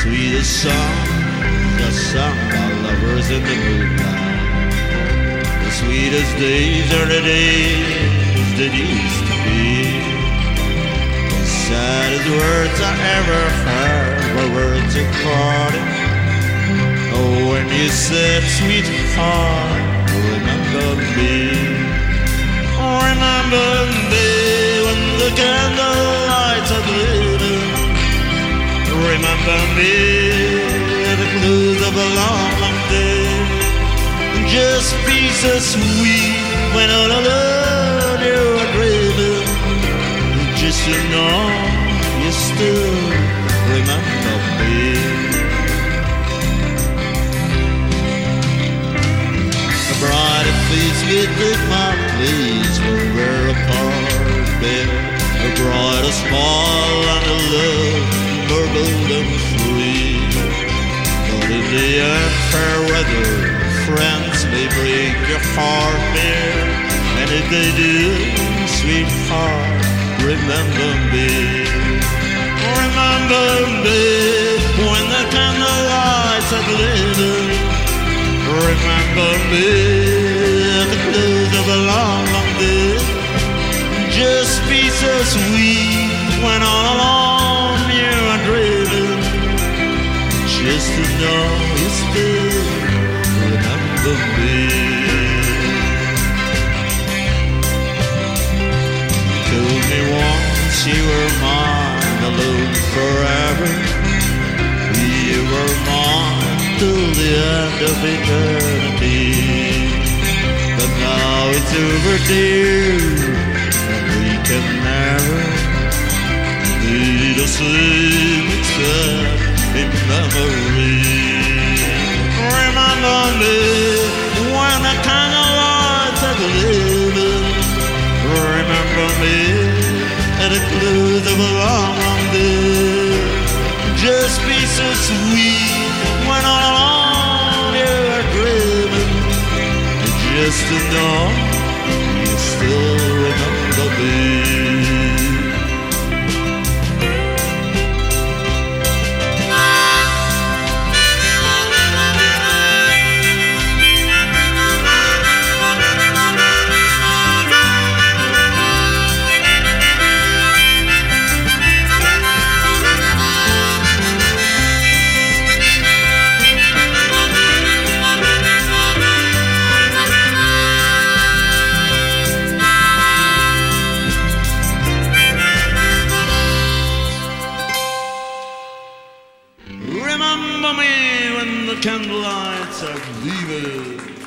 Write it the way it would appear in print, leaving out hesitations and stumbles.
sweetest song, the song by lovers in the moonlight. The sweetest days are the days that used to be. The saddest words I ever heard were words of parting. Oh, when you said, sweetheart, remember me. Remember me when the candlelights are glittering. Remember me at the close of a long, long day. Just be so sweet when all alone you are dreaming. Just to know you still remember me. A brighter face get with my place when we're apart, baby. A brighter smile and a love more bold and free. But in the end, fair weather, friends may break your heart bare. And if they do, sweetheart, remember me. Remember me when the candlelights are glittering. Remember me at the close of a long, long day. Just be so sweet when all alone you are dreaming. Just to know you still remember me. You told me once you were mine, alone forever. You were mine till the end of eternity. But now it's over, dear, and we can never be the same except in memory. Remember me when the candlelights are glittering. Remember me at the close of a long, long day. Just be so sweet when all alone you are dreaming. Just to know you still remember me. Remember me when the candlelights are leaving.